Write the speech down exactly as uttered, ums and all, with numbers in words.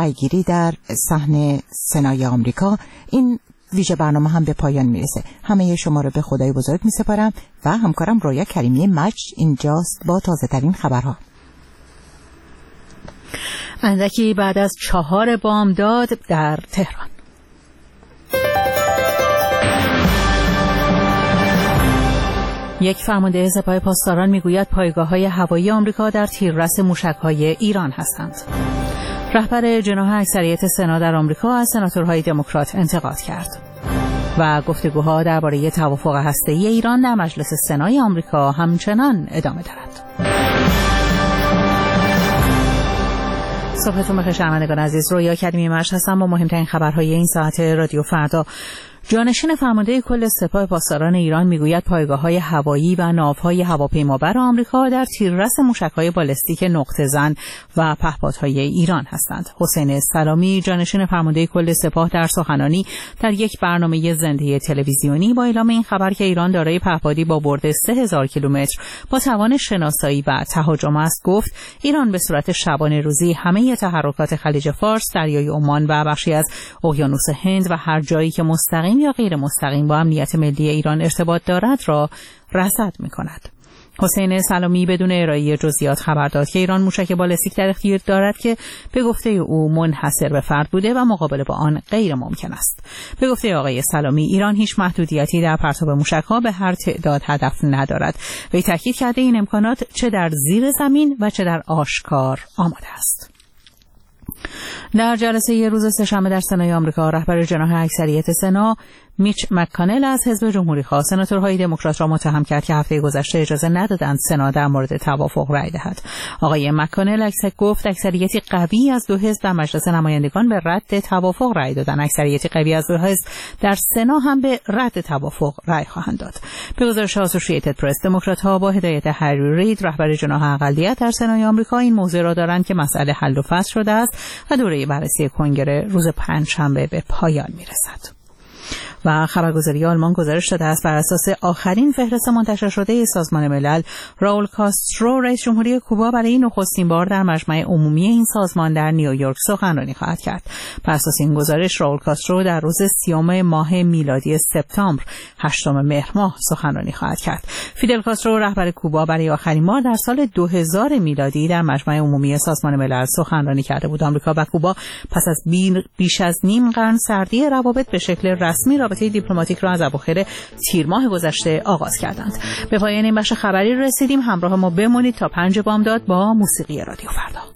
رأیگیری در صحن سنای آمریکا. این ویژه برنامه هم به پایان میرسه. همه شما رو به خدای بزرگ میسپارم و همکارم رویا کریمی مجد اینجاست با تازه ترین خبرها. اندکی بعد از چهار بامداد در تهران. یک فرمانده سپاه پاسداران میگوید پایگاه‌های هوایی آمریکا در تیررس موشک‌های ایران هستند. رهبر جناح اکثریت سنا در آمریکا از سناتورهای دموکرات انتقاد کرد. و گفتگوها درباره توافق هسته‌ای ایران در مجلس سنای آمریکا همچنان ادامه دارد. صبحتون بخیر شنوندگان عزیز، رویا کریمی مجد هستم با مهمترین خبرهای این ساعت رادیو فردا. جانشین فرمانده کل سپاه پاسداران ایران میگوید پایگاه‌های هوایی و ناوهای هواپیمابر آمریکا در تیررس موشک‌های بالستیک نقطه‌زن و پهپادهای ایران هستند. حسین سلامی جانشین فرمانده کل سپاه در سخنرانی در یک برنامه زنده تلویزیونی با اعلام این خبر که ایران دارای پهپادی با برد سه هزار کیلومتر با توان شناسایی و تهاجم است گفت ایران به صورت شبانه روزی همه تحرکات خلیج فارس، دریای عمان و بخشی از اقیانوس هند و هر جایی که مستقیم یا غیر مستقیم با امنیت ملی ایران ارتباط دارد را رصد می‌کند. حسین سلامی بدون ارائه جزئیات خبر داد که ایران موشک بالستیک در اختیار دارد که به گفته او منحصر به فرد بوده و مقابله با آن غیر ممکن است. به گفته آقای سلامی ایران هیچ محدودیتی در پرتاب موشک‌ها به هر تعداد هدف ندارد. وی تاکید کرده این امکانات چه در زیر زمین و چه در آشکار آماده است. در جلسه یه روز سه‌شنبه در سنای آمریکا رهبر جناح اکثریت سنا میچ مک‌کانل از حزب جمهوری‌خواه سناتورهای دموکرات را متهم کرد که هفته گذشته اجازه ندادند سنا در مورد توافق رأی دهد. آقای مک‌کانل اکثر گفت اکثریتی قوی از دو حزب در مجلس نمایندگان به رد توافق رأی دادند. اکثریتی قوی از دو حزب در سنا هم به رد توافق رأی خواهند داد. به گزارش اسوسییتد پرس دموکرات‌ها با هدایت هری رید رهبر جناح اقلیت در سنای آمریکا این موضوع را دارند که مسئله حل و فصل شده است و دوره بررسی کنگره روز پنجشنبه به پایان می‌رسد. و خبرگزاری آلمان گزارش داده است بر اساس آخرین فهرست منتشر شده سازمان ملل راول کاسترو رئیس جمهوری کوبا برای نخستین بار در مجمع عمومی این سازمان در نیویورک سخنرانی خواهد کرد. بر اساس این گزارش راول کاسترو در روز سیوم ماه میلادی سپتامبر هشتم مهر ماه سخنرانی خواهد کرد. فیدل کاسترو رهبر کوبا برای آخرین بار در سال دو هزار میلادی در مجمع عمومی سازمان ملل سخنرانی کرده بود. آمریکا و کوبا پس از بیش از نیم قرن سردی روابط به شکل رسمی رابطه دیپلماتیک را از اواخر تیر ماه گذشته آغاز کردند. به پایان این بخش خبری رسیدیم. همراه ما بمانید تا پنج بامداد با موسیقی رادیو فردا.